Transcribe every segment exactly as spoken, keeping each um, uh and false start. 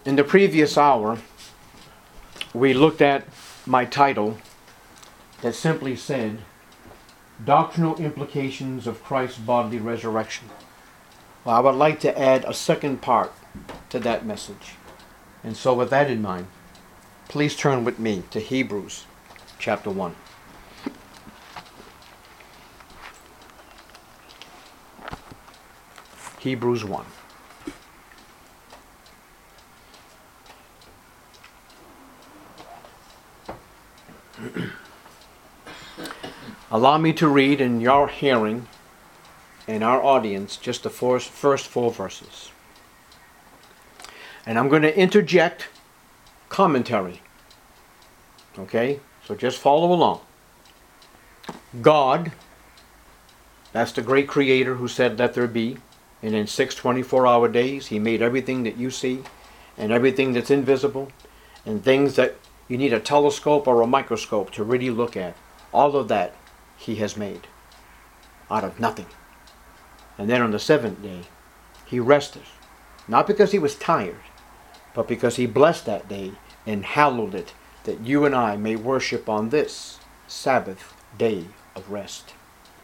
In the previous hour, we looked at my title that simply said, Doctrinal Implications of Christ's Bodily Resurrection. Well, I would like to add a second part to that message. And so with that in mind, please turn with me to Hebrews chapter one. Hebrews one. Allow me to read in your hearing and our audience just the first, first four verses. And I'm going to interject commentary. Okay? So just follow along. God, that's the great creator who said, let there be. And in six twenty-four hour days, he made everything that you see and everything that's invisible and things that you need a telescope or a microscope to really look at. All of that he has made out of nothing. And then on the seventh day, he rested. Not because he was tired, but because he blessed that day and hallowed it, that you and I may worship on this Sabbath day of rest.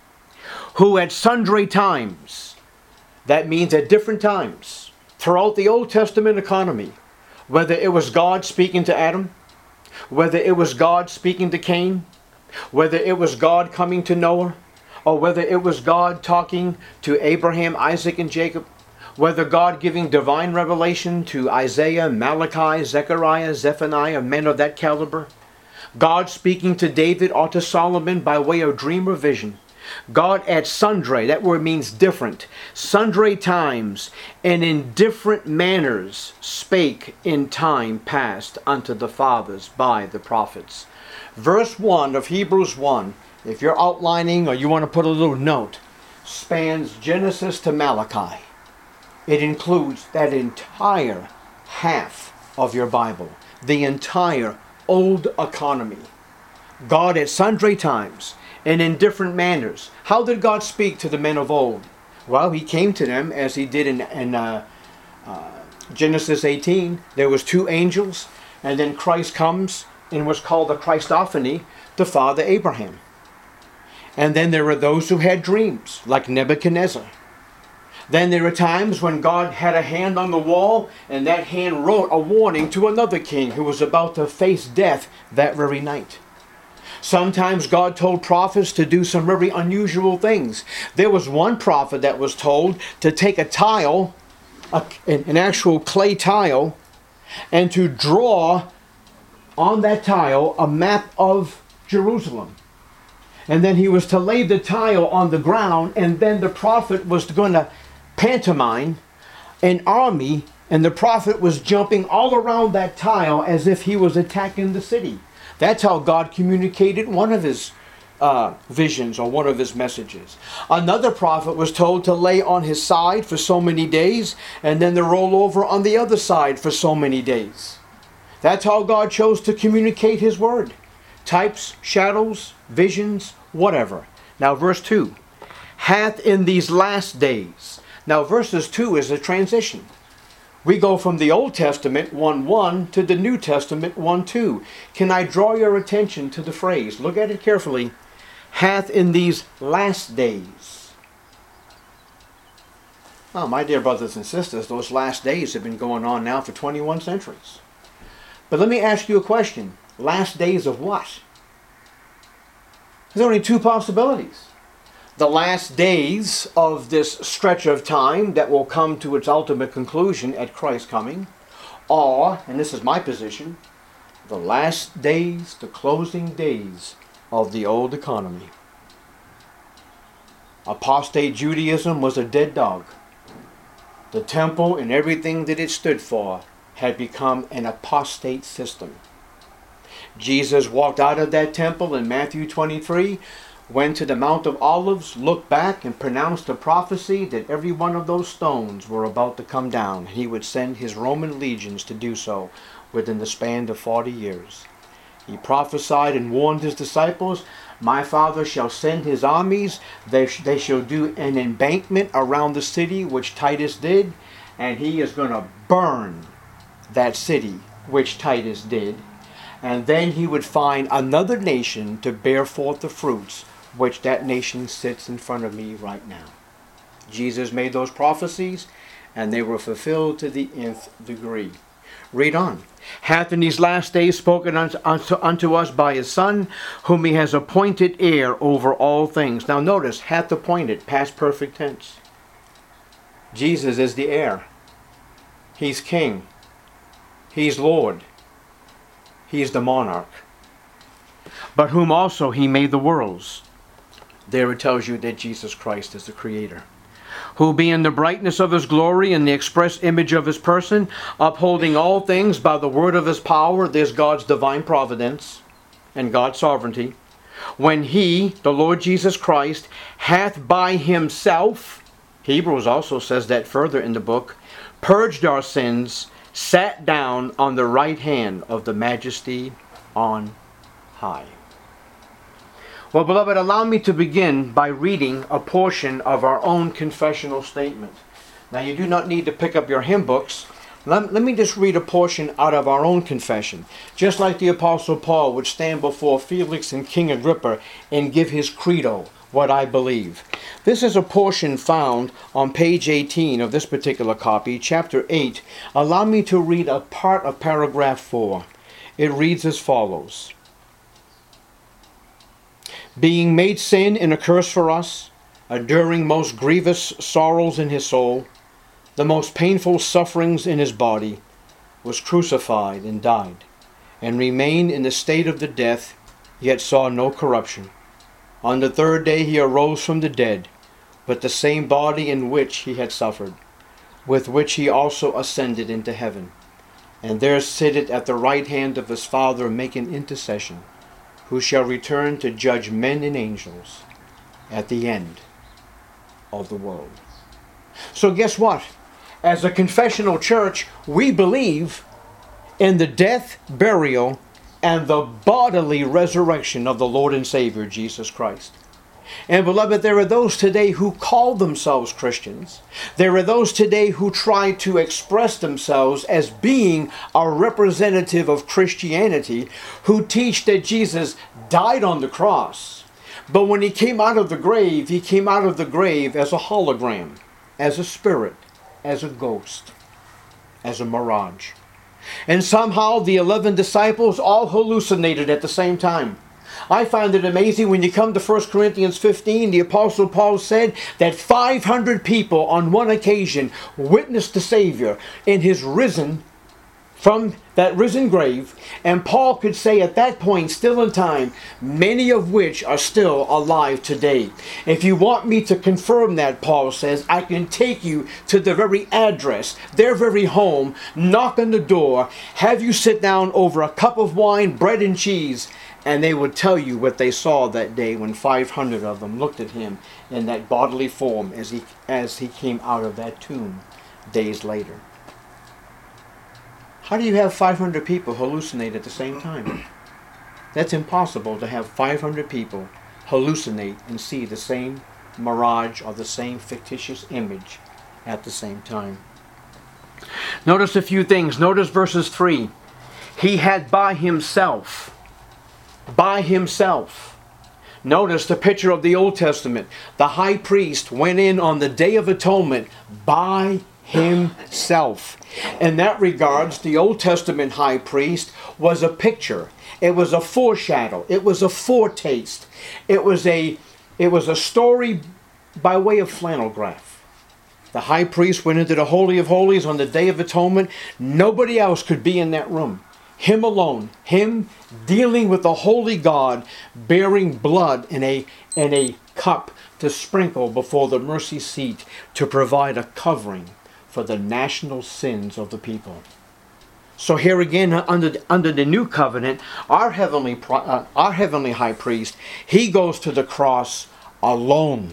Who at sundry times, that means at different times, throughout the Old Testament economy, whether it was God speaking to Adam, whether it was God speaking to Cain, whether it was God coming to Noah, or whether it was God talking to Abraham, Isaac, and Jacob, whether God giving divine revelation to Isaiah, Malachi, Zechariah, Zephaniah, men of that caliber, God speaking to David or to Solomon by way of dream or vision, God at sundry, that word means different, sundry times and in different manners spake in time past unto the fathers by the prophets. Verse one of Hebrews one, if you're outlining or you want to put a little note, spans Genesis to Malachi. It includes that entire half of your Bible, the entire old economy. God at sundry times and in different manners. How did God speak to the men of old? Well, he came to them as he did in, in uh, uh, Genesis eighteen. There was two angels, and then Christ comes in what's called the Christophany to Father Abraham. And then there were those who had dreams, like Nebuchadnezzar. Then there were times when God had a hand on the wall, and that hand wrote a warning to another king who was about to face death that very night. Sometimes God told prophets to do some very unusual things. There was one prophet that was told to take a tile, a, an actual clay tile, and to draw on that tile a map of Jerusalem. And then he was to lay the tile on the ground, and then the prophet was going to pantomime an army, and the prophet was jumping all around that tile as if he was attacking the city. That's how God communicated one of his uh, visions or one of his messages. Another prophet was told to lay on his side for so many days, and then to roll over on the other side for so many days. That's how God chose to communicate his word. Types, shadows, visions, whatever. Now verse two. Hath in these last days. Now verses two is a transition. We go from the Old Testament one one to the New Testament one two. Can I draw your attention to the phrase? Look at it carefully. Hath in these last days. Oh, my dear brothers and sisters, those last days have been going on now for twenty-one centuries. But let me ask you a question. Last days of what? There's only two possibilities. The last days of this stretch of time that will come to its ultimate conclusion at Christ's coming, or, and this is my position, the last days, the closing days of the old economy. Apostate Judaism was a dead dog. The temple and everything that it stood for had become an apostate system. Jesus walked out of that temple in Matthew twenty-three, went to the Mount of Olives, looked back and pronounced a prophecy that every one of those stones were about to come down. He would send his Roman legions to do so within the span of forty years. He prophesied and warned his disciples, my Father shall send his armies, they, sh- they shall do an embankment around the city, which Titus did, and he is going to burn that city, which Titus did, and then he would find another nation to bear forth the fruits, which that nation sits in front of me right now. Jesus made those prophecies, and they were fulfilled to the nth degree. Read on. Hath in these last days spoken unto, unto, unto us by his Son, whom he has appointed heir over all things. Now notice, hath appointed, past perfect tense. Jesus is the heir. He's king. He's Lord. He's the monarch. But whom also he made the worlds. There it tells you that Jesus Christ is the creator. Who being the brightness of his glory and the express image of his person, upholding all things by the word of his power, there's God's divine providence and God's sovereignty, when he, the Lord Jesus Christ, hath by himself, Hebrews also says that further in the book, purged our sins, sat down on the right hand of the majesty on high. Well, beloved, allow me to begin by reading a portion of our own confessional statement. Now, you do not need to pick up your hymn books. Let, let me just read a portion out of our own confession. Just like the Apostle Paul would stand before Felix and King Agrippa and give his credo, what I believe. This is a portion found on page eighteen of this particular copy, chapter eight. Allow me to read a part of paragraph four. It reads as follows. Being made sin and a curse for us, enduring most grievous sorrows in his soul, the most painful sufferings in his body, was crucified and died, and remained in the state of the death, yet saw no corruption. On the third day he arose from the dead, with the same body in which he had suffered, with which he also ascended into heaven, and there sitteth at the right hand of his Father, making intercession, who shall return to judge men and angels at the end of the world. So guess what? As a confessional church, we believe in the death, burial, and the bodily resurrection of the Lord and Savior, Jesus Christ. And beloved, there are those today who call themselves Christians. There are those today who try to express themselves as being a representative of Christianity, who teach that Jesus died on the cross. But when he came out of the grave, he came out of the grave as a hologram, as a spirit, as a ghost, as a mirage. And somehow the eleven disciples all hallucinated at the same time. I find it amazing when you come to First Corinthians fifteen, the Apostle Paul said that five hundred people on one occasion witnessed the Savior in his risen, from that risen grave. And Paul could say at that point, still in time, many of which are still alive today. If you want me to confirm that, Paul says, I can take you to the very address, their very home, knock on the door, have you sit down over a cup of wine, bread and cheese, and they would tell you what they saw that day when five hundred of them looked at him in that bodily form as he, as he came out of that tomb days later. How do you have five hundred people hallucinate at the same time? That's impossible to have five hundred people hallucinate and see the same mirage or the same fictitious image at the same time. Notice a few things. Notice verses three. He had by himself. By himself. Notice the picture of the Old Testament. The high priest went in on the Day of Atonement by himself. In that regards, the Old Testament high priest was a picture. It was a foreshadow. It was a foretaste. It was a, it was a story by way of flannel graph. The high priest went into the Holy of Holies on the Day of Atonement. Nobody else could be in that room. Him alone. Him dealing with the holy God, bearing blood in a, in a cup to sprinkle before the mercy seat to provide a covering for the national sins of the people. So here again, under the, under the new covenant, our heavenly uh, our heavenly high priest, he goes to the cross alone,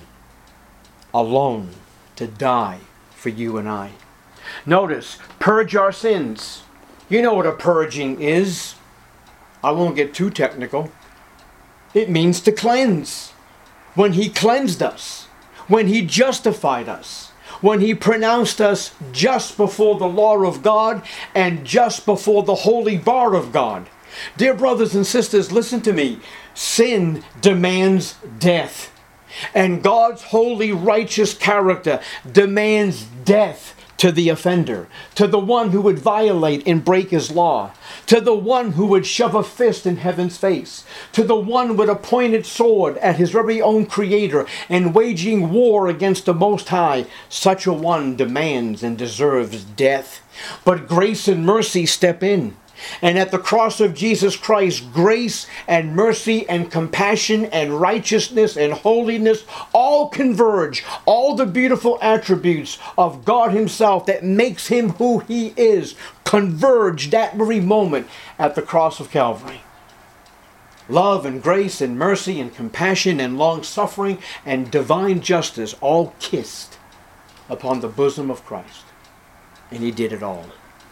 alone to die for you and I. Notice, purge our sins. You know what a purging is. I won't get too technical. It means to cleanse. When he cleansed us, when he justified us, when he pronounced us just before the law of God and just before the holy bar of God. Dear brothers and sisters, listen to me. Sin demands death. And God's holy, righteous character demands death to the offender, to the one who would violate and break his law, to the one who would shove a fist in heaven's face, to the one with a pointed sword at his very own Creator and waging war against the Most High. Such a one demands and deserves death. But grace and mercy step in. And at the cross of Jesus Christ, grace and mercy and compassion and righteousness and holiness all converge. All the beautiful attributes of God himself that makes him who he is converge that very moment at the cross of Calvary. Love and grace and mercy and compassion and long-suffering and divine justice all kissed upon the bosom of Christ. And he did it all.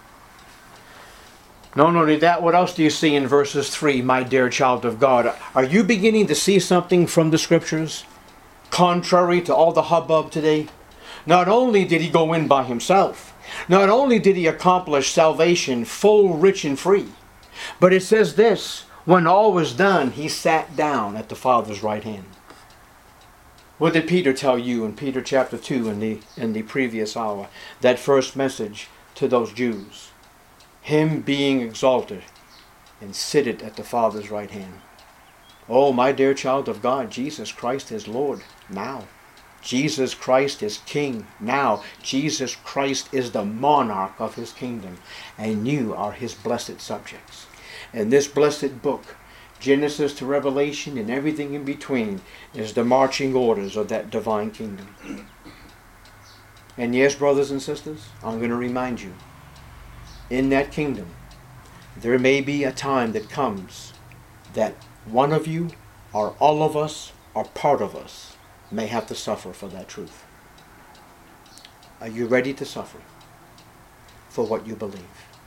Not only that, what else do you see in verses three, my dear child of God? Are you beginning to see something from the Scriptures contrary to all the hubbub today? Not only did he go in by himself, not only did he accomplish salvation full, rich, and free, but it says this, when all was done, he sat down at the Father's right hand. What did Peter tell you in Peter chapter two in the, in the previous hour? That first message to those Jews. Him being exalted and sitteth at the Father's right hand. Oh, my dear child of God, Jesus Christ is Lord now. Jesus Christ is King now. Jesus Christ is the monarch of his kingdom. And you are his blessed subjects. And this blessed book, Genesis to Revelation and everything in between, is the marching orders of that divine kingdom. And yes, brothers and sisters, I'm going to remind you, in that kingdom, there may be a time that comes that one of you, or all of us, or part of us, may have to suffer for that truth. Are you ready to suffer for what you believe?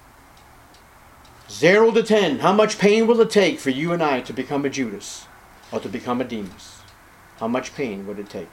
Zero to ten, how much pain will it take for you and I to become a Judas or to become a Demas? How much pain would it take?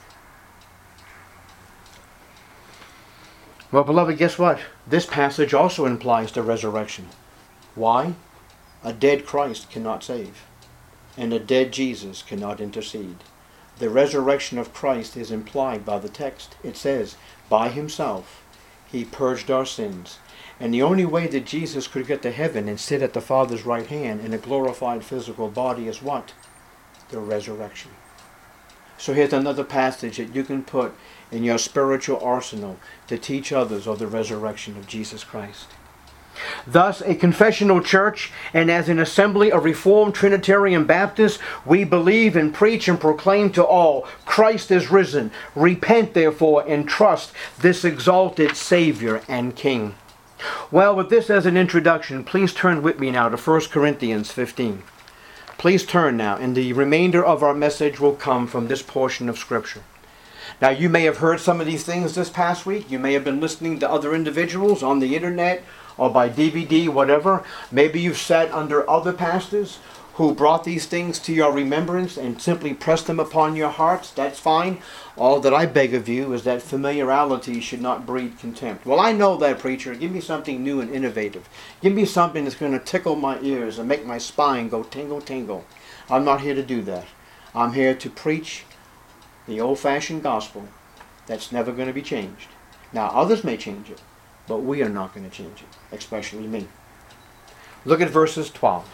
Well, beloved, guess what? This passage also implies the resurrection. Why? A dead Christ cannot save, and a dead Jesus cannot intercede. The resurrection of Christ is implied by the text. It says, by himself he purged our sins. And the only way that Jesus could get to heaven and sit at the Father's right hand in a glorified physical body is what? The resurrection. So here's another passage that you can put in your spiritual arsenal to teach others of the resurrection of Jesus Christ. Thus, a confessional church and as an assembly of Reformed Trinitarian Baptists, we believe and preach and proclaim to all, Christ is risen. Repent, therefore, and trust this exalted Savior and King. Well, with this as an introduction, please turn with me now to First Corinthians fifteen. Please turn now, and the remainder of our message will come from this portion of Scripture. Now, you may have heard some of these things this past week. You may have been listening to other individuals on the internet or by D V D, whatever. Maybe you've sat under other pastors who brought these things to your remembrance and simply pressed them upon your hearts. That's fine. All that I beg of you is that familiarity should not breed contempt. Well, I know that, preacher. Give me something new and innovative. Give me something that's going to tickle my ears and make my spine go tingle, tingle. I'm not here to do that. I'm here to preach the old-fashioned gospel that's never going to be changed. Now, others may change it, but we are not going to change it, especially me. Look at verses twelve.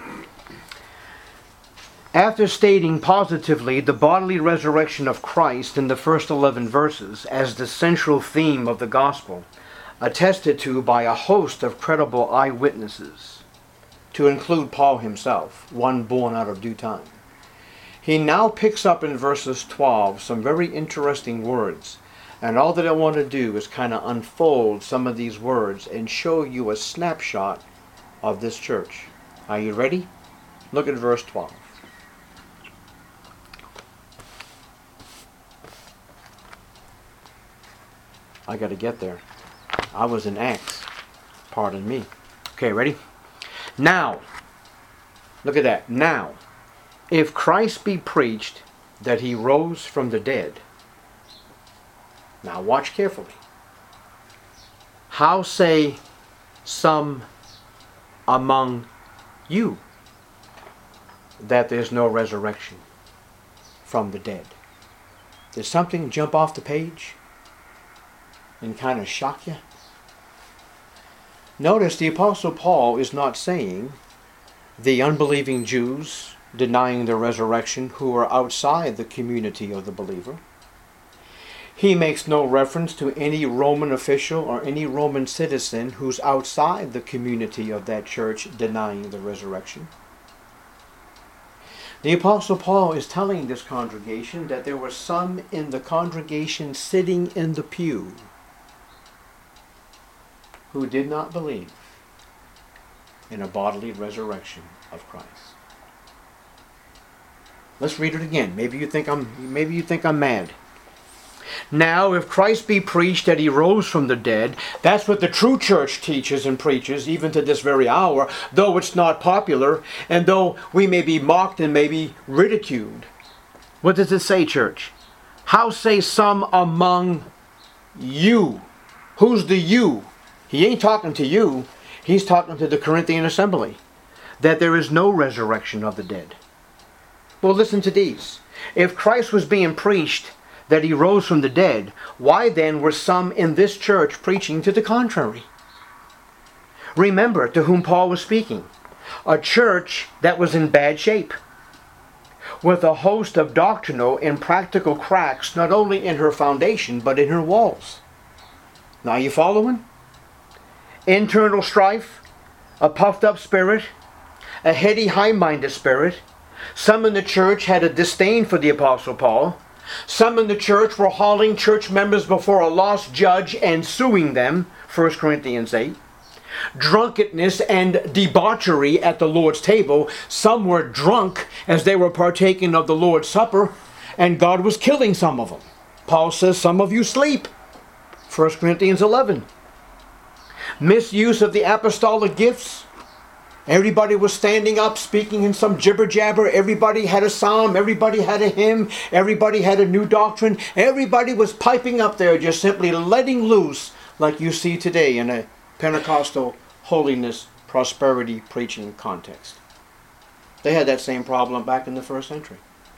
After stating positively the bodily resurrection of Christ in the first eleven verses as the central theme of the gospel, attested to by a host of credible eyewitnesses, to include Paul himself, one born out of due time, he now picks up in verses twelve some very interesting words. And all that I want to do is kind of unfold some of these words and show you a snapshot of this church. Are you ready? Look at verse twelve. I got to get there. I was in Acts. Pardon me. Okay, ready? Now, look at that. Now, if Christ be preached that he rose from the dead, Now watch carefully. How say some among you that there's no resurrection from the dead? Did something jump off the page and kind of shock you? Notice the Apostle Paul is not saying the unbelieving Jews denying the resurrection who are outside the community of the believer. He makes no reference to any Roman official or any Roman citizen who's outside the community of that church denying the resurrection. The Apostle Paul is telling this congregation that there were some in the congregation sitting in the pew who did not believe in a bodily resurrection of Christ. Let's read it again. Maybe you think I'm maybe you think I'm mad. Now, if Christ be preached that he rose from the dead, that's what the true church teaches and preaches, even to this very hour, though it's not popular, and though we may be mocked and may be ridiculed. What does it say, church? How say some among you? Who's the you? He ain't talking to you. He's talking to the Corinthian assembly. That there is no resurrection of the dead. Well, listen to these. If Christ was being preached that he rose from the dead, why then were some in this church preaching to the contrary? Remember to whom Paul was speaking. A church that was in bad shape, with a host of doctrinal and practical cracks, not only in her foundation, but in her walls. Now you following? Internal strife, a puffed up spirit, a heady, high-minded spirit. Some in the church had a disdain for the Apostle Paul. Some in the church were hauling church members before a lost judge and suing them, First Corinthians eight. Drunkenness and debauchery at the Lord's table. Some were drunk as they were partaking of the Lord's Supper, and God was killing some of them. Paul says, some of you sleep, First Corinthians eleven. Misuse of the apostolic gifts. Everybody was standing up, speaking in some jibber-jabber. Everybody had a psalm. Everybody had a hymn. Everybody had a new doctrine. Everybody was piping up there, just simply letting loose, like you see today in a Pentecostal holiness, prosperity preaching context. They had that same problem back in the first century.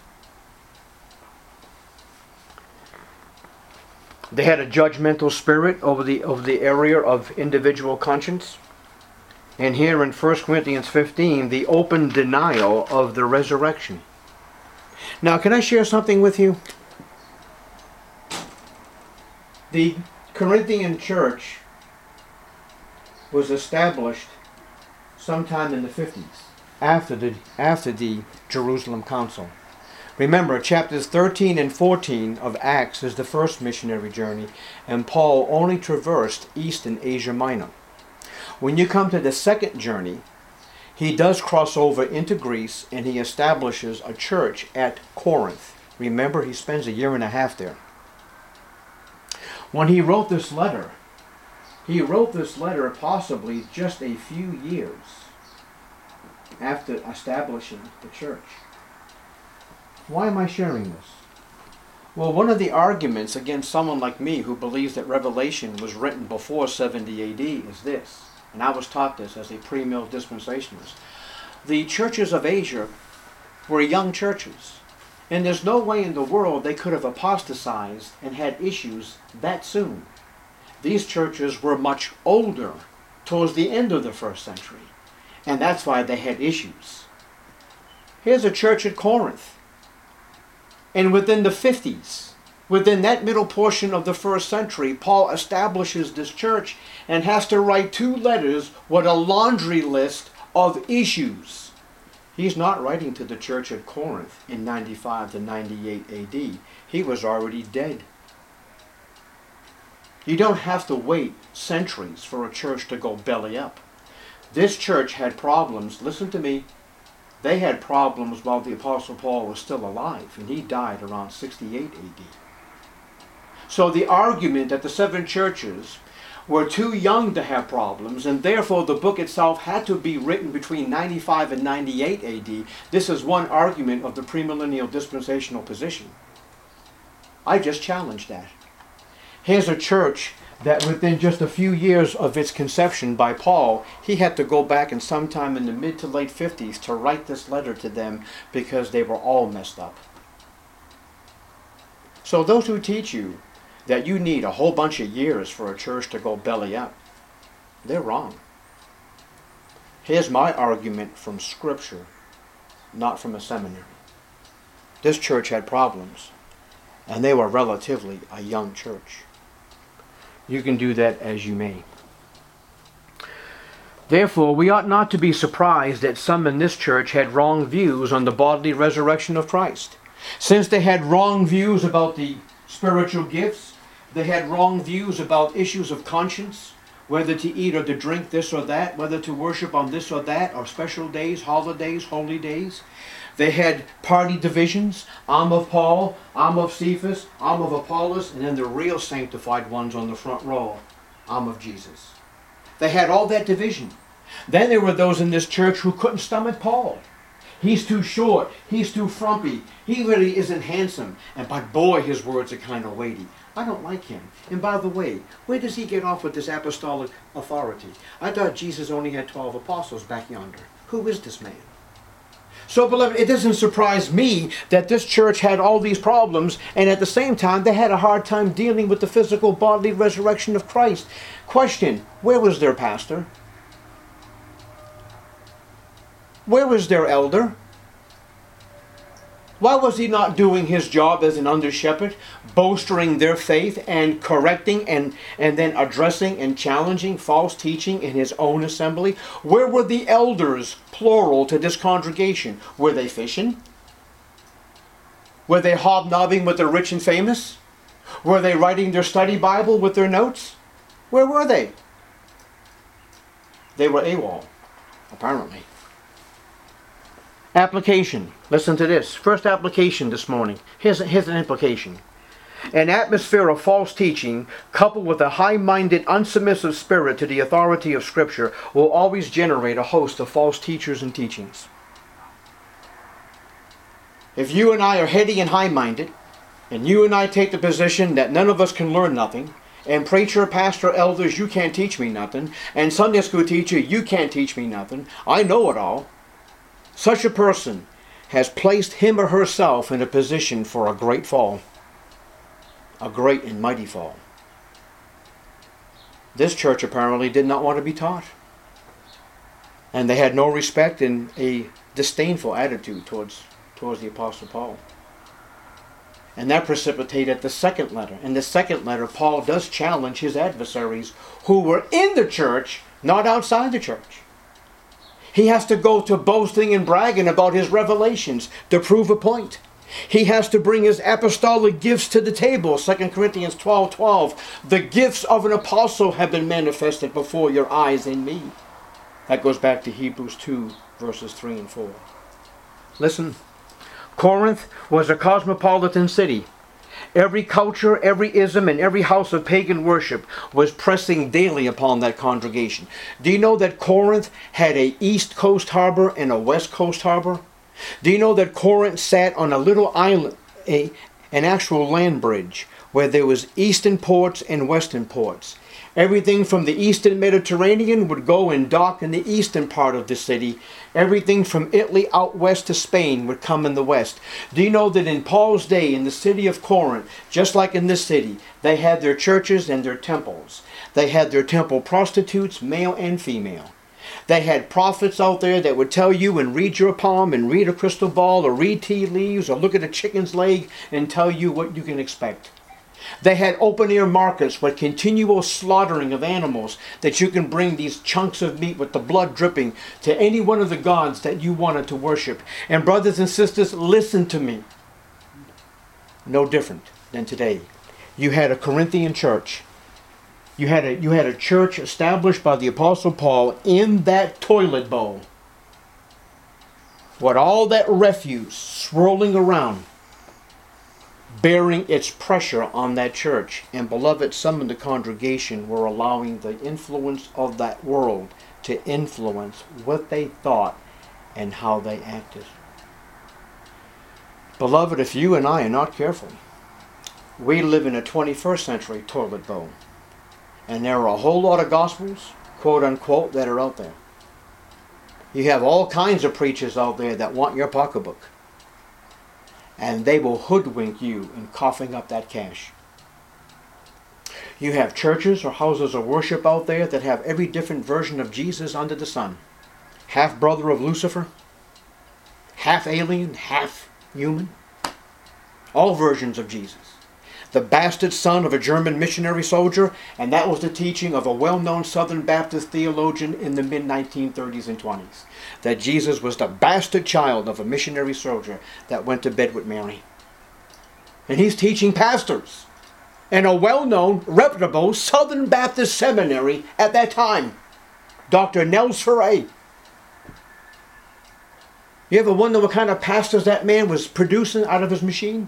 They had a judgmental spirit over the, over the area of individual conscience. And here in First Corinthians fifteen, the open denial of the resurrection. Now, can I share something with you? The Corinthian church was established sometime in the fifties, after the, after the Jerusalem Council. Remember, chapters thirteen and fourteen of Acts is the first missionary journey, and Paul only traversed Eastern Asia Minor. When you come to the second journey, he does cross over into Greece and he establishes a church at Corinth. Remember, he spends a year and a half there. When he wrote this letter, he wrote this letter possibly just a few years after establishing the church. Why am I sharing this? Well, one of the arguments against someone like me who believes that Revelation was written before seventy A D is this. And I was taught this as a pre-mill dispensationalist. The churches of Asia were young churches. And there's no way in the world they could have apostatized and had issues that soon. These churches were much older towards the end of the first century. And that's why they had issues. Here's a church at Corinth. And within the fifties, within that middle portion of the first century, Paul establishes this church and has to write two letters with a laundry list of issues. He's not writing to the church at Corinth in ninety-five to ninety-eight A D. He was already dead. You don't have to wait centuries for a church to go belly up. This church had problems. Listen to me. They had problems while the Apostle Paul was still alive, and he died around sixty-eight A D. So the argument that the seven churches were too young to have problems, and therefore the book itself had to be written between ninety-five and ninety-eight A D, this is one argument of the premillennial dispensational position. I just challenged that. Here's a church that within just a few years of its conception by Paul, he had to go back and sometime in the mid to late fifties to write this letter to them because they were all messed up. So those who teach you that you need a whole bunch of years for a church to go belly up, they're wrong. Here's my argument from Scripture, not from a seminary. This church had problems, and they were relatively a young church. You can do that as you may. Therefore, we ought not to be surprised that some in this church had wrong views on the bodily resurrection of Christ. Since they had wrong views about the spiritual gifts, they had wrong views about issues of conscience, whether to eat or to drink this or that, whether to worship on this or that, or special days, holidays, holy days. They had party divisions. I'm of Paul, I'm of Cephas, I'm of Apollos, and then the real sanctified ones on the front row, I'm of Jesus. They had all that division. Then there were those in this church who couldn't stomach Paul. He's too short, he's too frumpy, he really isn't handsome, and by boy his words are kind of weighty. I don't like him. And by the way, where does he get off with this apostolic authority? I thought Jesus only had twelve apostles back yonder. Who is this man? So, beloved, it doesn't surprise me that this church had all these problems, and at the same time, they had a hard time dealing with the physical bodily resurrection of Christ. Question, where was their pastor? Where was their elder? Why was he not doing his job as an under-shepherd, bolstering their faith and correcting and, and then addressing and challenging false teaching in his own assembly? Where were the elders, plural, to this congregation? Were they fishing? Were they hobnobbing with the rich and famous? Were they writing their study Bible with their notes? Where were they? They were AWOL, apparently. Application. Listen to this. First application this morning. Here's, here's an implication. An atmosphere of false teaching, coupled with a high-minded, unsubmissive spirit to the authority of Scripture, will always generate a host of false teachers and teachings. If you and I are heady and high-minded, and you and I take the position that none of us can learn nothing, and preacher, pastor, elders, you can't teach me nothing, and Sunday school teacher, you can't teach me nothing, I know it all, such a person has placed him or herself in a position for a great fall. A great and mighty fall. This church apparently did not want to be taught. And they had no respect and a disdainful attitude towards, towards the Apostle Paul. And that precipitated the second letter. In the second letter, Paul does challenge his adversaries who were in the church, not outside the church. He has to go to boasting and bragging about his revelations to prove a point. He has to bring his apostolic gifts to the table. Second Corinthians twelve twelve. The gifts of an apostle have been manifested before your eyes in me. That goes back to Hebrews two, verses three and four. Listen, Corinth was a cosmopolitan city. Every culture, every ism, and every house of pagan worship was pressing daily upon that congregation. Do you know that Corinth had a east coast harbor and a west coast harbor? Do you know that Corinth sat on a little island, a, an actual land bridge, where there was eastern ports and western ports? Everything from the eastern Mediterranean would go and dock in the eastern part of the city. Everything from Italy out west to Spain would come in the west. Do you know that in Paul's day, in the city of Corinth, just like in this city, they had their churches and their temples. They had their temple prostitutes, male and female. They had prophets out there that would tell you and read your palm and read a crystal ball or read tea leaves or look at a chicken's leg and tell you what you can expect. They had open-air markets with continual slaughtering of animals that you can bring these chunks of meat with the blood dripping to any one of the gods that you wanted to worship. And brothers and sisters, listen to me. No different than today. You had a Corinthian church. You had a, you had a church established by the Apostle Paul in that toilet bowl. With all that refuse swirling around, bearing its pressure on that church. And beloved, some in the congregation were allowing the influence of that world to influence what they thought and how they acted. Beloved, if you and I are not careful, We live in a twenty-first century toilet bowl. And there are a whole lot of gospels, quote unquote, that are out there. You have all kinds of preachers out there that want your pocketbook. And they will hoodwink you in coughing up that cash. You have churches or houses of worship out there that have every different version of Jesus under the sun. Half brother of Lucifer, half alien, half human. All versions of Jesus. The bastard son of a German missionary soldier, and that was the teaching of a well-known Southern Baptist theologian in the mid nineteen thirties and twenties. That Jesus was the bastard child of a missionary soldier that went to bed with Mary. And he's teaching pastors in a well-known, reputable Southern Baptist seminary at that time. Doctor Nels Ferre. You ever wonder what kind of pastors that man was producing out of his machine?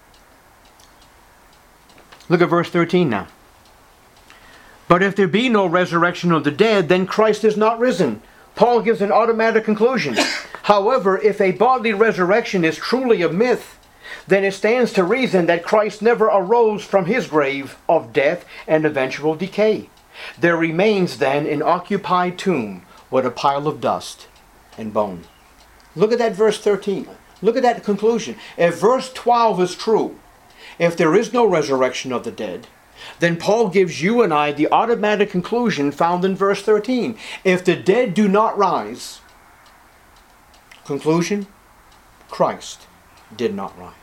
Look at verse thirteen now. But if there be no resurrection of the dead, then Christ is not risen. Paul gives an automatic conclusion. However, if a bodily resurrection is truly a myth, then it stands to reason that Christ never arose from his grave of death and eventual decay. There remains then an occupied tomb with a pile of dust and bone. Look at that verse thirteen. Look at that conclusion. If verse twelve is true, if there is no resurrection of the dead, then Paul gives you and I the automatic conclusion found in verse thirteen. If the dead do not rise, conclusion, Christ did not rise.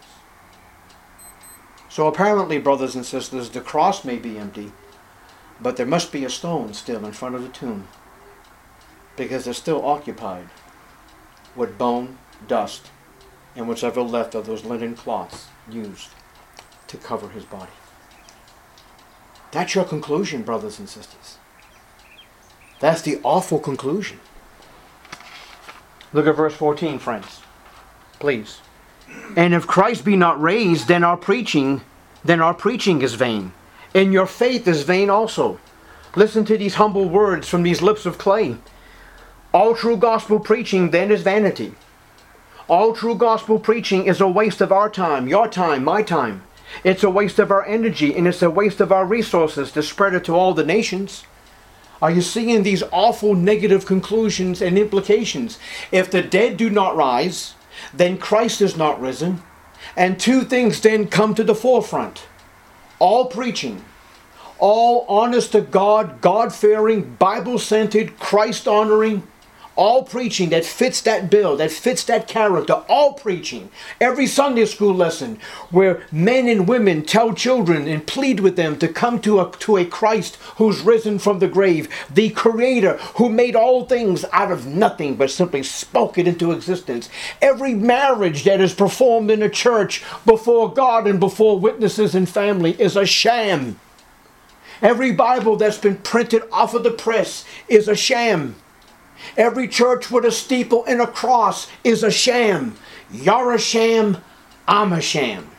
So apparently, brothers and sisters, the cross may be empty, but there must be a stone still in front of the tomb, because it's still occupied with bone, dust, and what's ever left of those linen cloths used to cover his body. That's your conclusion, brothers and sisters. That's the awful conclusion. Look at verse fourteen, friends. Please. And if Christ be not raised, then our preaching, then our preaching is vain, and your faith is vain also. Listen to these humble words from these lips of clay. All true gospel preaching then is vanity. All true gospel preaching is a waste of our time, your time, my time. It's a waste of our energy, and it's a waste of our resources to spread it to all the nations. Are you seeing these awful negative conclusions and implications? If the dead do not rise, then Christ is not risen. And two things then come to the forefront. All preaching, all honest to God, God-fearing, Bible-centered, Christ-honoring, all preaching that fits that bill, that fits that character, all preaching. Every Sunday school lesson where men and women tell children and plead with them to come to a, to a Christ who's risen from the grave, the Creator who made all things out of nothing but simply spoke it into existence. Every marriage that is performed in a church before God and before witnesses and family is a sham. Every Bible that's been printed off of the press is a sham. Every church with a steeple and a cross is a sham. You're a sham, I'm a sham.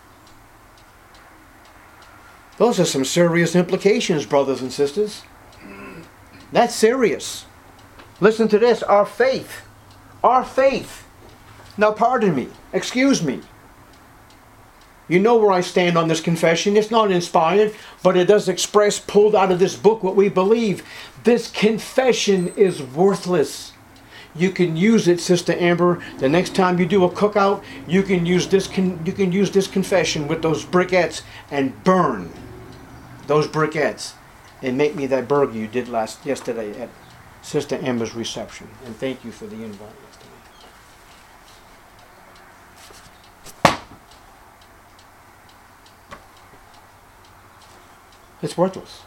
Those are some serious implications, brothers and sisters. That's serious. Listen to this. Our faith. Our faith. Now pardon me. Excuse me. You know where I stand on this confession. It's not inspired, but it does express, pulled out of this book, what we believe. This confession is worthless. You can use it, Sister Amber. The next time you do a cookout, you can use this. Con you can use this confession with those briquettes and burn those briquettes and make me that burger you did last yesterday at Sister Amber's reception. And thank you for the invite yesterday. It's worthless.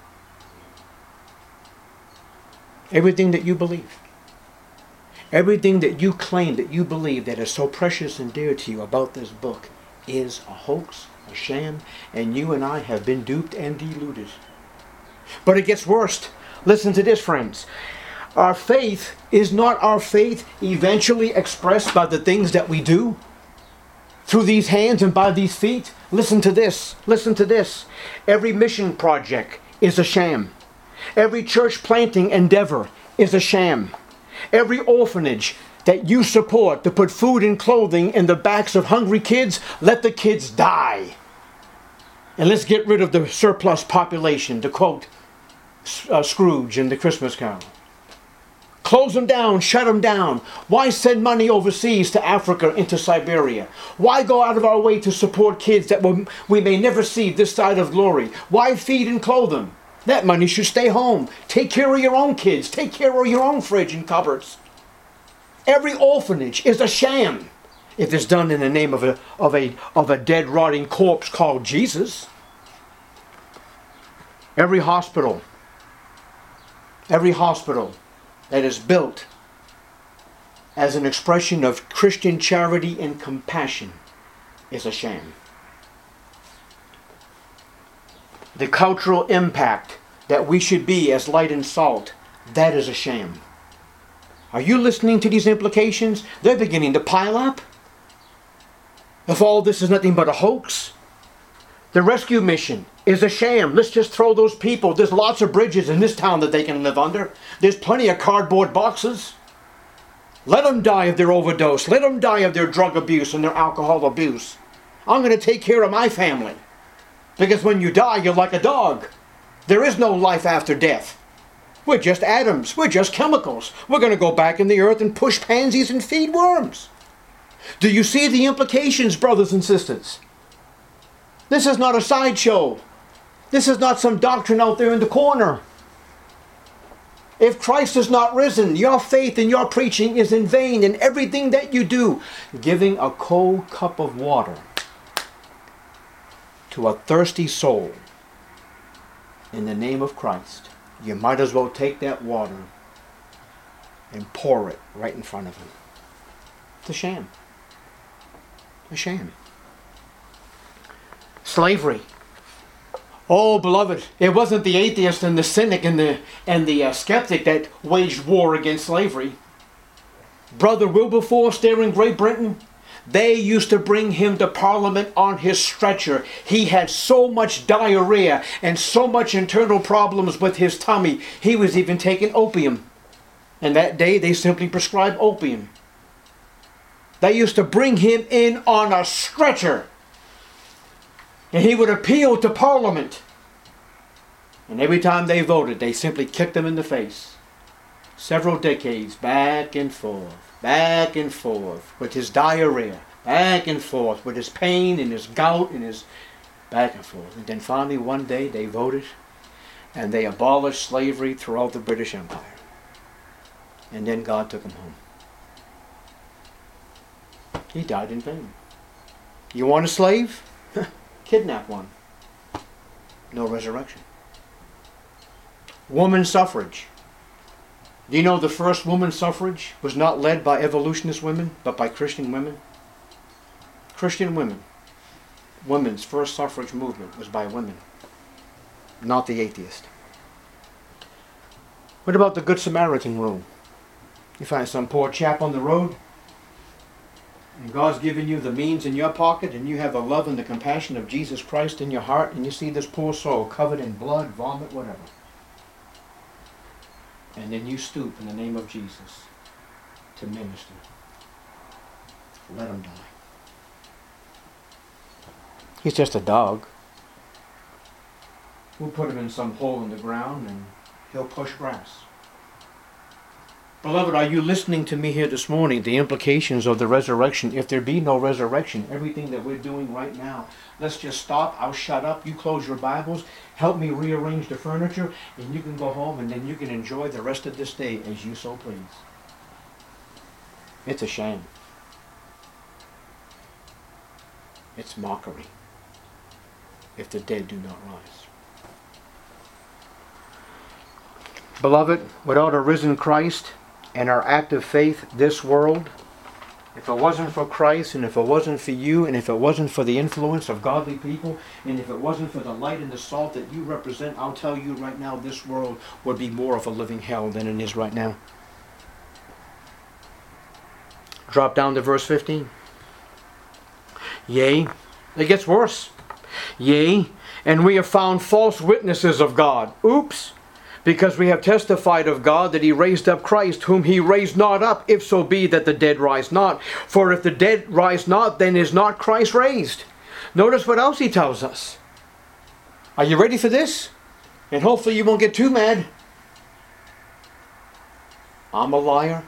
Everything that you believe, everything that you claim that you believe that is so precious and dear to you about this book is a hoax, a sham, and you and I have been duped and deluded. But it gets worse. Listen to this, friends. Our faith is not our faith eventually expressed by the things that we do through these hands and by these feet. Listen to this. Listen to this. Every mission project is a sham. Every church planting endeavor is a sham. Every orphanage that you support to put food and clothing in the backs of hungry kids, let the kids die. And let's get rid of the surplus population, to quote uh, Scrooge in the Christmas Carol. Close them down, shut them down. Why send money overseas to Africa, into Siberia? Why go out of our way to support kids that we may never see this side of glory? Why feed and clothe them? That money should stay home. Take care of your own kids. Take care of your own fridge and cupboards. Every orphanage is a sham if it's done in the name of a, of a, of a dead, rotting corpse called Jesus. Every hospital, every hospital that is built as an expression of Christian charity and compassion is a sham. The cultural impact that we should be as light and salt, that is a sham. Are you listening to these implications? They're beginning to pile up. If all this is nothing but a hoax, the rescue mission is a sham. Let's just throw those people. There's lots of bridges in this town that they can live under. There's plenty of cardboard boxes. Let them die of their overdose. Let them die of their drug abuse and their alcohol abuse. I'm going to take care of my family. Because when you die, you're like a dog. There is no life after death. We're just atoms. We're just chemicals. We're going to go back in the earth and push pansies and feed worms. Do you see the implications, brothers and sisters? This is not a sideshow. This is not some doctrine out there in the corner. If Christ is not risen, your faith and your preaching is in vain, and everything that you do, giving a cold cup of water to a thirsty soul in the name of Christ, you might as well take that water and pour it right in front of him. It's a sham. A sham. Slavery. Oh, beloved, it wasn't the atheist and the cynic and the and the uh, skeptic that waged war against slavery. Brother Wilberforce there in Great Britain, they used to bring him to Parliament on his stretcher. He had so much diarrhea and so much internal problems with his tummy, he was even taking opium. And that day they simply prescribed opium. They used to bring him in on a stretcher. And he would appeal to Parliament. And every time they voted, they simply kicked him in the face. Several decades, back and forth, back and forth, with his diarrhea, back and forth, with his pain and his gout and his back and forth. And then finally one day they voted and they abolished slavery throughout the British Empire. And then God took him home. He died in vain. You want a slave? Kidnap one. No resurrection. Woman suffrage. Do you know the first woman suffrage was not led by evolutionist women, but by Christian women? Christian women. Women's first suffrage movement was by women, not the atheist. What about the Good Samaritan rule? You find some poor chap on the road, and God's given you the means in your pocket, and you have the love and the compassion of Jesus Christ in your heart, and you see this poor soul covered in blood, vomit, whatever. And then you stoop in the name of Jesus to minister. Let him die. He's just a dog. We'll put him in some hole in the ground and he'll push grass. Beloved, are you listening to me here this morning? The implications of the resurrection. If there be no resurrection, everything that we're doing right now, let's just stop. I'll shut up. You close your Bibles. Help me rearrange the furniture. And you can go home and then you can enjoy the rest of this day as you so please. It's a shame. It's mockery if the dead do not rise. Beloved, without a risen Christ and our active faith, this world, if it wasn't for Christ, and if it wasn't for you, and if it wasn't for the influence of godly people, and if it wasn't for the light and the salt that you represent, I'll tell you right now, this world would be more of a living hell than it is right now. Drop down to verse fifteen. Yea, it gets worse. Yea, and we have found false witnesses of God. Oops. Because we have testified of God that he raised up Christ, whom he raised not up, if so be that the dead rise not. For if the dead rise not, then is not Christ raised. Notice what else he tells us. Are you ready for this? And hopefully you won't get too mad. I'm a liar.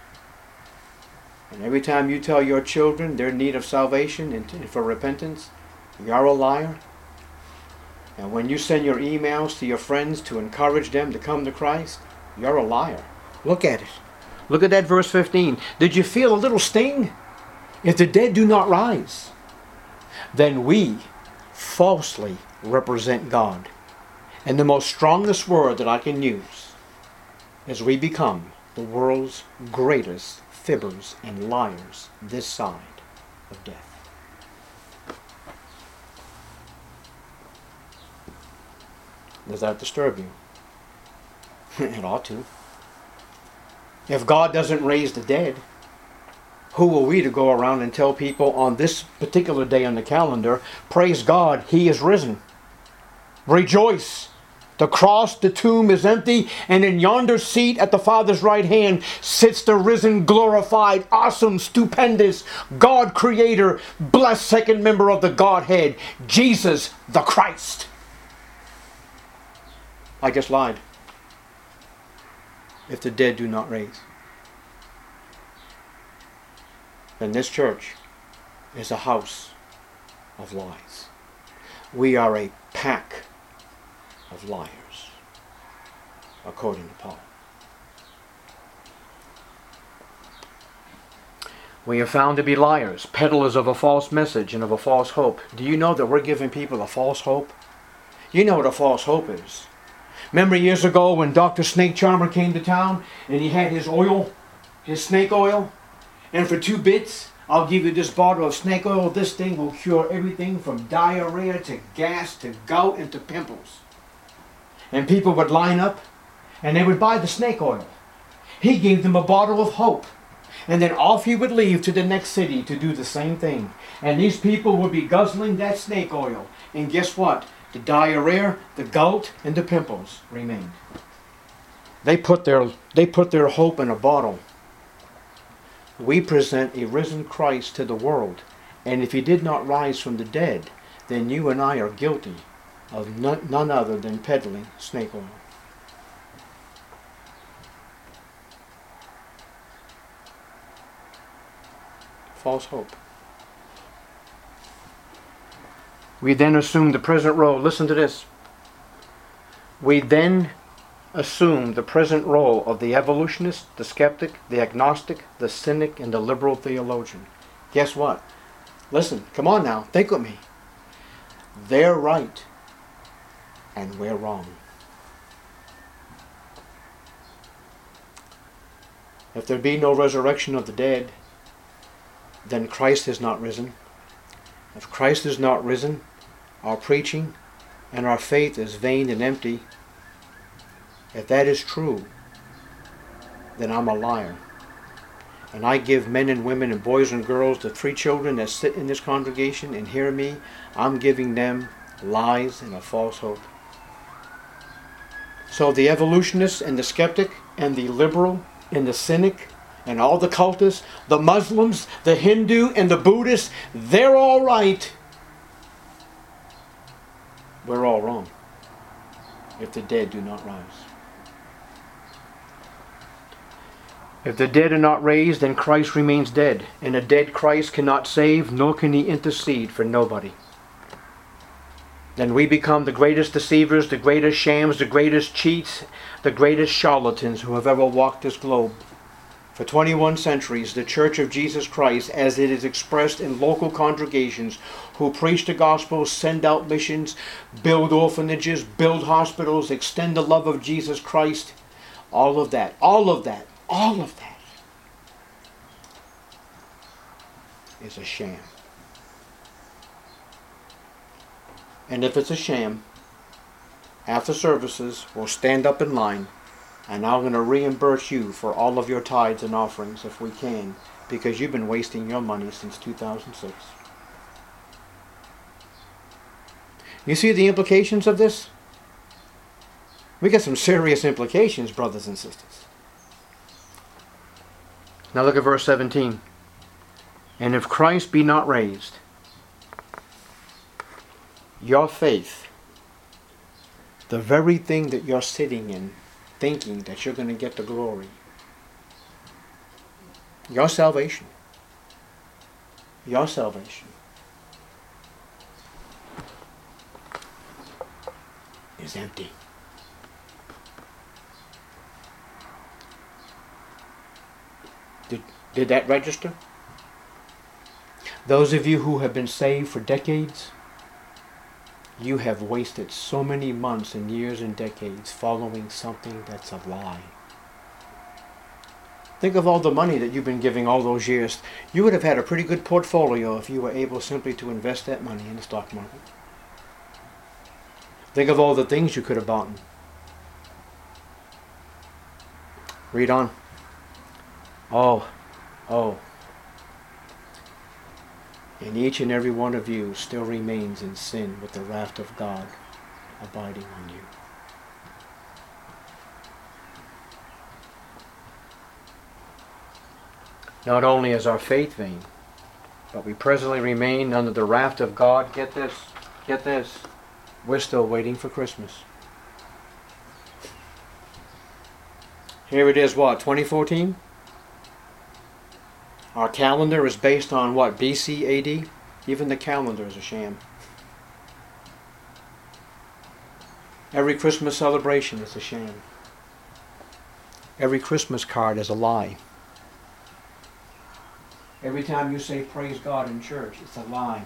And every time you tell your children they're in need of salvation and for repentance, you're a liar. And when you send your emails to your friends to encourage them to come to Christ, you're a liar. Look at it. Look at that verse fifteen. Did you feel a little sting? If the dead do not rise, then we falsely represent God. And the most strongest word that I can use is we become the world's greatest fibbers and liars this side of death. Does that disturb you? It ought to. If God doesn't raise the dead, who are we to go around and tell people on this particular day on the calendar, praise God, He is risen. Rejoice. The cross, the tomb is empty, and in yonder seat at the Father's right hand sits the risen, glorified, awesome, stupendous God Creator, blessed second member of the Godhead, Jesus the Christ. I just lied. If the dead do not raise, then this church is a house of lies. We are a pack of liars, according to Paul. We are found to be liars, peddlers of a false message and of a false hope. Do you know that we're giving people a false hope? You know what a false hope is. Remember years ago when Doctor Snake Charmer came to town and he had his oil, his snake oil, and for two bits, I'll give you this bottle of snake oil. This thing will cure everything from diarrhea to gas to gout and to pimples. And people would line up and they would buy the snake oil. He gave them a bottle of hope. And then off he would leave to the next city to do the same thing. And these people would be guzzling that snake oil. And guess what? The diarrhea, the gout, and the pimples remained. They put their, they put their hope in a bottle. We present a risen Christ to the world. And if He did not rise from the dead, then you and I are guilty of none, none other than peddling snake oil. False hope. We then assume the present role. Listen to this. We then assume the present role of the evolutionist, the skeptic, the agnostic, the cynic, and the liberal theologian. Guess what? Listen, come on now, think with me. They're right, and we're wrong. If there be no resurrection of the dead, then Christ is not risen. If Christ is not risen, our preaching and our faith is vain and empty. If that is true, then I'm a liar. And I give men and women and boys and girls, the three children that sit in this congregation and hear me, I'm giving them lies and a false hope. So the evolutionist and the skeptic and the liberal and the cynic and all the cultists, the Muslims, the Hindu and the Buddhists, they're all right. We're all wrong if the dead do not rise. If the dead are not raised, then Christ remains dead. And a dead Christ cannot save, nor can He intercede for nobody. Then we become the greatest deceivers, the greatest shams, the greatest cheats, the greatest charlatans who have ever walked this globe. For twenty-one centuries, the Church of Jesus Christ, as it is expressed in local congregations who preach the gospel, send out missions, build orphanages, build hospitals, extend the love of Jesus Christ, all of that, all of that, all of that is a sham. And if it's a sham, after services, we'll stand up in line, and I'm going to reimburse you for all of your tithes and offerings if we can, because you've been wasting your money since two thousand six. You see the implications of this? We got some serious implications, brothers and sisters. Now look at verse seventeen. And if Christ be not raised, your faith the very thing that you're sitting in, thinking that you're going to get the glory. Your salvation. Your salvation is empty. Did, did that register? Those of you who have been saved for decades, you have wasted so many months and years and decades following something that's a lie. Think of all the money that you've been giving all those years. You would have had a pretty good portfolio if you were able simply to invest that money in the stock market. Think of all the things you could have bought. Read on. Oh, oh. And each and every one of you still remains in sin with the wrath of God abiding on you. Not only is our faith vain, but we presently remain under the wrath of God. Get this, get this. We're still waiting for Christmas. Here it is, what, twenty fourteen? Our calendar is based on what, B C A D? Even the calendar is a sham. Every Christmas celebration is a sham. Every Christmas card is a lie. Every time you say praise God in church, it's a lie.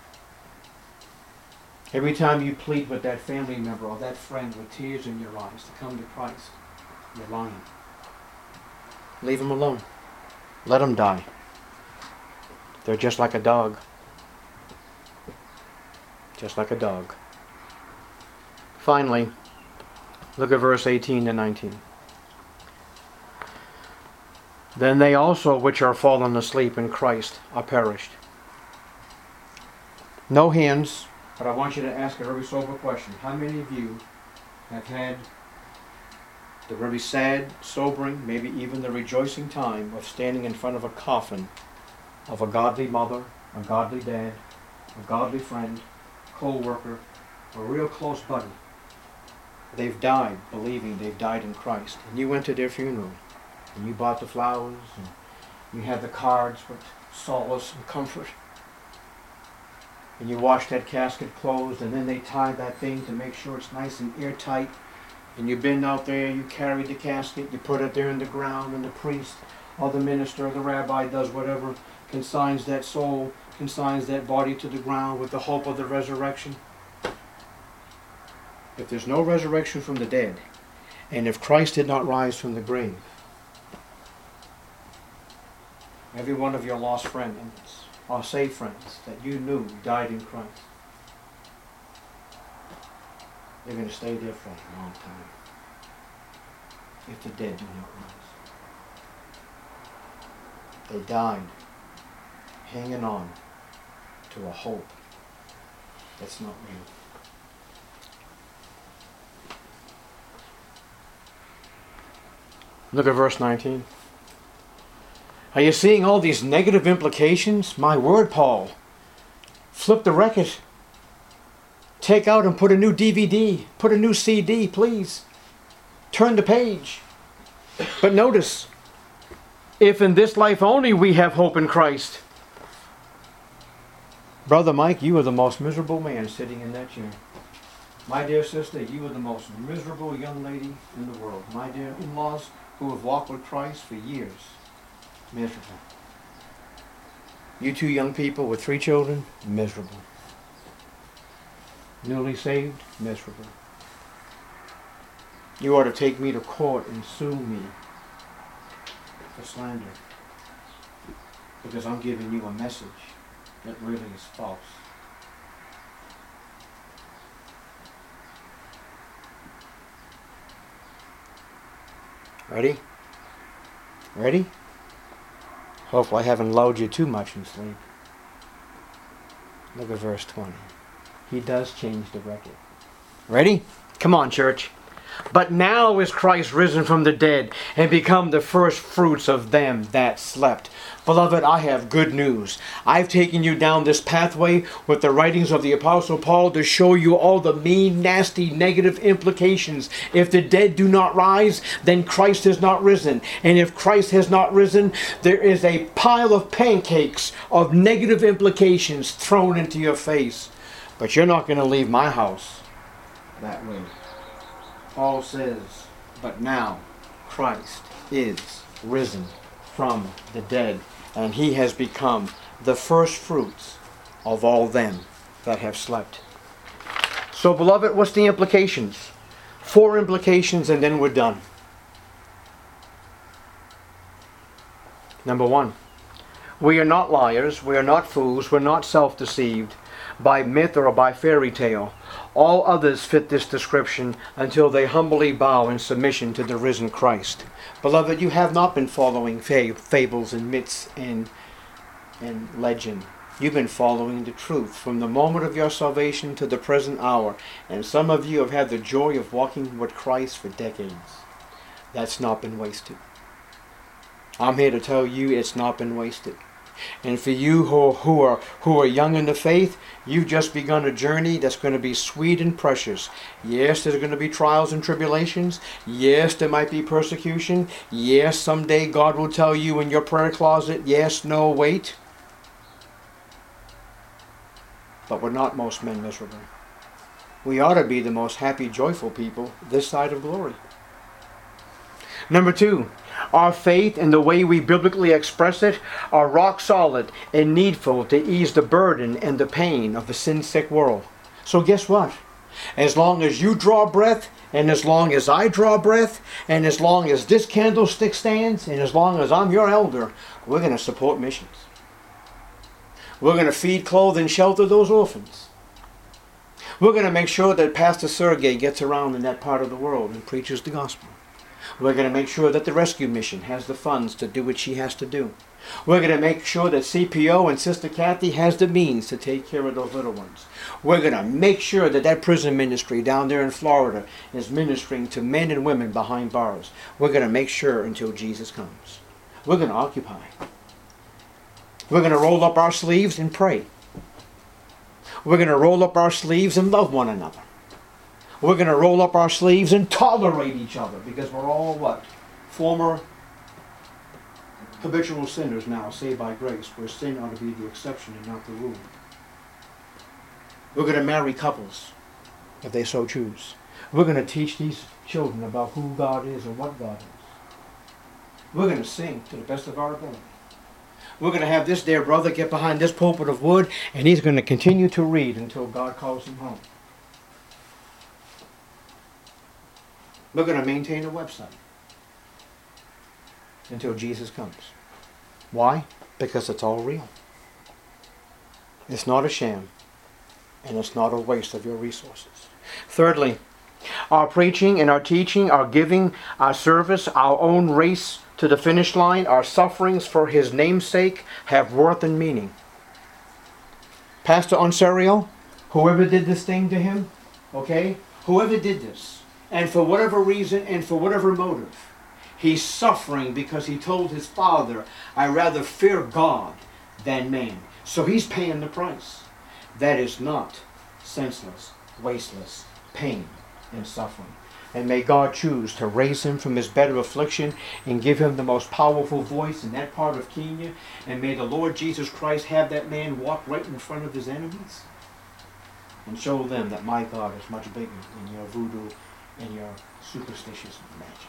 Every time you plead with that family member or that friend with tears in your eyes to come to Christ, you're lying. Leave them alone. Let them die. They're just like a dog. Just like a dog. Finally, look at verse eighteen to nineteen. Then they also which are fallen asleep in Christ are perished. No hands, but I want you to ask a very sober question. How many of you have had the very sad, sobering, maybe even the rejoicing time of standing in front of a coffin of a godly mother, a godly dad, a godly friend, co-worker, a real close buddy? They've died believing they've died in Christ. And you went to their funeral. And you bought the flowers, and you had the cards with solace and comfort. And you washed that casket closed, and then they tied that thing to make sure it's nice and airtight. And you've been out there, you carried the casket, you put it there in the ground, and the priest or the minister or the rabbi does whatever, consigns that soul, consigns that body to the ground with the hope of the resurrection. If there's no resurrection from the dead, and if Christ did not rise from the grave, every one of your lost friends, or saved friends, that you knew died in Christ, they're going to stay there for a long time. If the dead do not rise. They died hanging on to a hope that's not real. Look at verse nineteen. Are you seeing all these negative implications? My word, Paul. Flip the record. Take out and put a new D V D. Put a new C D, please. Turn the page. But notice, if in this life only we have hope in Christ. Brother Mike, you are the most miserable man sitting in that chair. My dear sister, you are the most miserable young lady in the world. My dear in-laws who have walked with Christ for years. Miserable. You two young people with three children, miserable. Newly saved, miserable. You ought to take me to court and sue me for slander, because I'm giving you a message that really is false. Ready? Ready? Hopefully I haven't lulled you too much in sleep. Look at verse twenty. He does change the record. Ready? Come on, church. But now is Christ risen from the dead and become the first fruits of them that slept. Beloved, I have good news. I've taken you down this pathway with the writings of the Apostle Paul to show you all the mean, nasty, negative implications. If the dead do not rise, then Christ has not risen. And if Christ has not risen, there is a pile of pancakes of negative implications thrown into your face. But you're not going to leave my house that way. Paul says, but now Christ is risen from the dead, and he has become the first fruits of all them that have slept. So, beloved, what's the implications? Four implications, and then we're done. Number one, we are not liars, we are not fools, we're not self-deceived by myth or by fairy tale. All others fit this description until they humbly bow in submission to the risen Christ. Beloved, you have not been following fab- fables and myths and, and legend. You've been following the truth from the moment of your salvation to the present hour. And some of you have had the joy of walking with Christ for decades. That's not been wasted. I'm here to tell you it's not been wasted. And for you who, who are who are young in the faith, you've just begun a journey that's going to be sweet and precious. Yes, there's going to be trials and tribulations. Yes, there might be persecution. Yes, someday God will tell you in your prayer closet, yes, no, wait. But we're not most men miserable. We ought to be the most happy, joyful people this side of glory. Number two, our faith and the way we biblically express it are rock solid and needful to ease the burden and the pain of a sin-sick world. So guess what? As long as you draw breath, and as long as I draw breath, and as long as this candlestick stands, and as long as I'm your elder, we're going to support missions. We're going to feed, clothe, and shelter those orphans. We're going to make sure that Pastor Sergey gets around in that part of the world and preaches the gospel. We're going to make sure that the rescue mission has the funds to do what she has to do. We're going to make sure that C P O and Sister Kathy has the means to take care of those little ones. We're going to make sure that that prison ministry down there in Florida is ministering to men and women behind bars. We're going to make sure until Jesus comes. We're going to occupy. We're going to roll up our sleeves and pray. We're going to roll up our sleeves and love one another. We're going to roll up our sleeves and tolerate each other, because we're all what? Former habitual sinners now, saved by grace, where sin ought to be the exception and not the rule. We're going to marry couples, if they so choose. We're going to teach these children about who God is and what God is. We're going to sing to the best of our ability. We're going to have this dear brother get behind this pulpit of wood, and he's going to continue to read until God calls him home. We're going to maintain a website until Jesus comes. Why? Because it's all real. It's not a sham, and it's not a waste of your resources. Thirdly, our preaching and our teaching, our giving, our service, our own race to the finish line, our sufferings for His name's sake have worth and meaning. Pastor Onsario, whoever did this thing to him, okay, whoever did this, and for whatever reason and for whatever motive, he's suffering because he told his father, I rather fear God than man. So he's paying the price. That is not senseless, wasteless pain and suffering. And may God choose to raise him from his bed of affliction and give him the most powerful voice in that part of Kenya. And may the Lord Jesus Christ have that man walk right in front of his enemies and show them that my God is much bigger than your voodoo and your superstitious magic.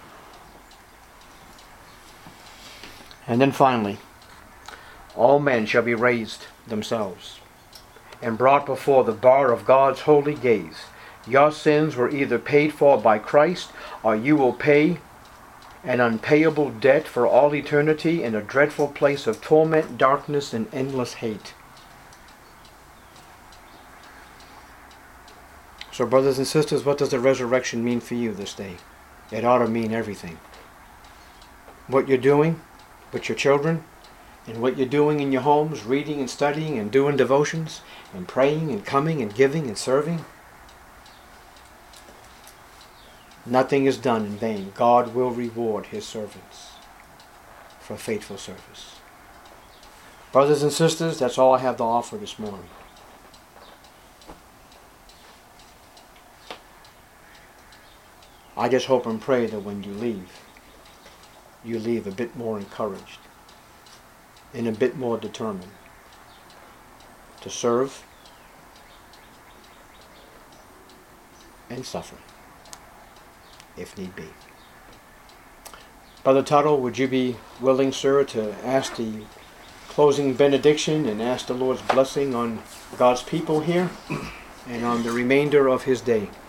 And then finally, all men shall be raised themselves and brought before the bar of God's holy gaze. Your sins were either paid for by Christ, or you will pay an unpayable debt for all eternity in a dreadful place of torment, darkness, and endless hate. So, brothers and sisters, what does the resurrection mean for you this day? It ought to mean everything. What you're doing with your children, and what you're doing in your homes, reading and studying and doing devotions, and praying and coming and giving and serving. Nothing is done in vain. God will reward his servants for faithful service. Brothers and sisters, that's all I have to offer this morning. I just hope and pray that when you leave, you leave a bit more encouraged and a bit more determined to serve and suffer, if need be. Brother Tuttle, would you be willing, sir, to ask the closing benediction and ask the Lord's blessing on God's people here and on the remainder of his day?